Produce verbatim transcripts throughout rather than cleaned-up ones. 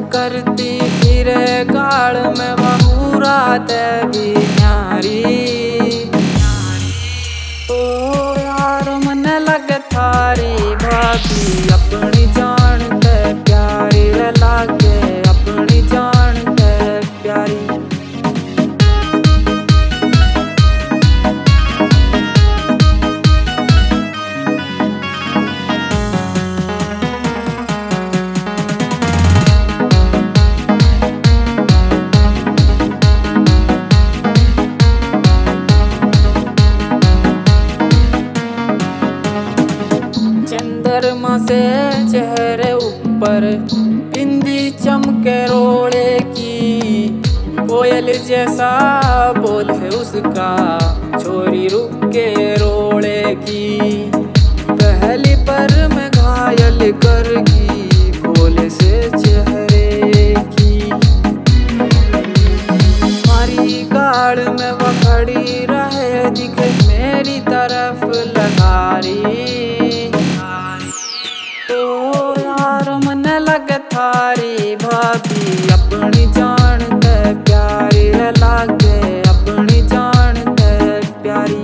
करती फिरे गाड़ में बहुरा ते भी न्यारी। ओ यार मन लगे थारी भाभी अपनी जान ते प्यारी रे लागे अपनी जान ते प्यारी। चंद्रमा से चेहरे ऊपर बिंदी चमके रोले की, कोयल जैसा बोल है उसका छोरी रुक के रोले की। पहली पर में घायल करगी भोले से चेहरे की, मारी गाड़ में वह खड़ी रहे दिखे मेरी तरफ लगारी। मन लगे थारी भाभी अपनी जान ते प्यारी रे लागे अपनी जान ते प्यारी।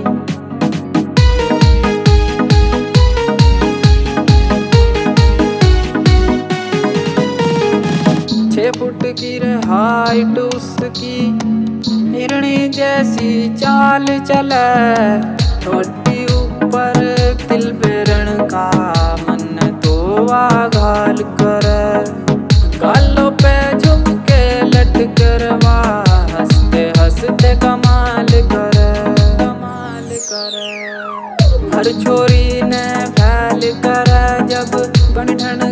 छह फुट की रे हाइट उसकी, हिरणी जैसी चाल चले, छोटी ऊपर तिल बेरण का मन तो घाल कर, गालों पे झुक के लट करवा हंसते हंसते कमाल कर कमाल कर। हर छोरी ने फैल कर जब बनठन